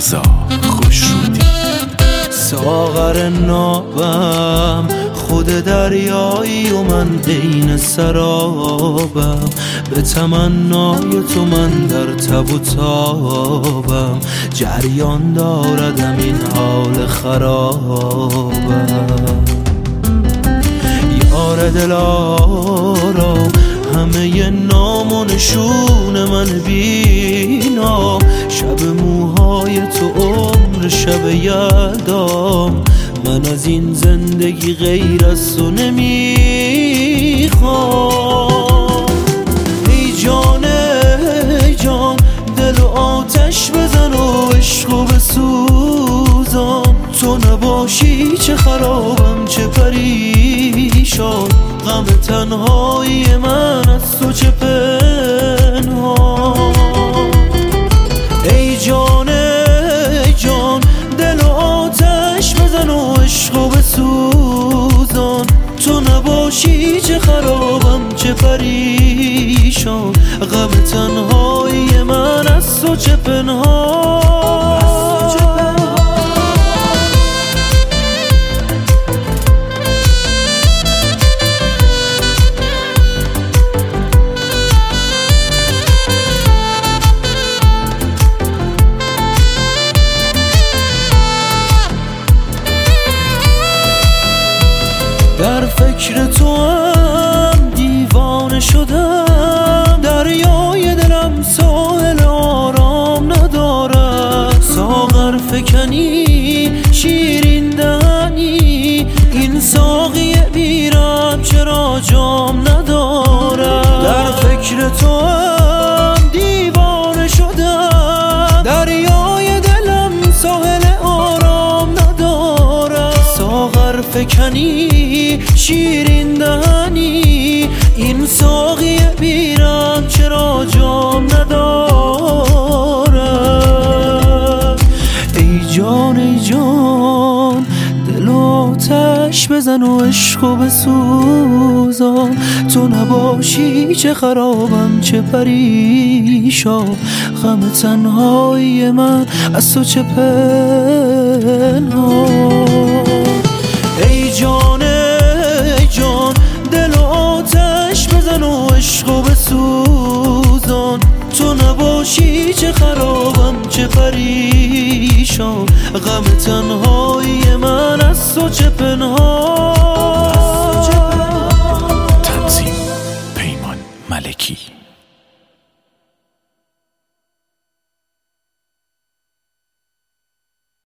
رضا خوشرودی. ساغر نابم خود دریایی و من عین سرابم، به تمنای تو من در تب و تابم، جریان داردم این حال خرابم. یار دلارام همه نام و نشون من بینا، شب موهای تو عمر شب یلدام، من از این زندگی غیر از تو نمیخوام. ای جان ای جان دل و آتش بزن و عشقو بسوزان، تو نباشی چه خرابم چه پریشان، غم تنهایی من از تو چه پنهان. ای جان ای جان دل و آتش بزن و عشقو بسوزان، تو نباشی چه خرابم چه پریشان، غم تنهایی من از تو چه پنهان. در فکر تو هم دیوانه شدم، دریای دلم ساحل آرام ندارد، ساغر فکنی شیرین دهنی این ساقی بیرم چرا جام ندارد. در فکر تو هم دیوانه شدم، دریای دلم ساحل آرام ندارد، ساغر فکنی شیرین دهنی این ساقی بیرم چرا جام ندارد. ای جان ای جان دل و آتش بزن و عشقو بسوزان، تو نباشی چه خرابم چه پریشان، غم تنهایی من از تو چه پنهان. ای جان ای جان دل و آتش بزن و عشقو بسوزان، تو نباشی چه خرابم چه پریشان، غم تنهایی من از تو چه پنهان. تنظیم پیمان ملکی.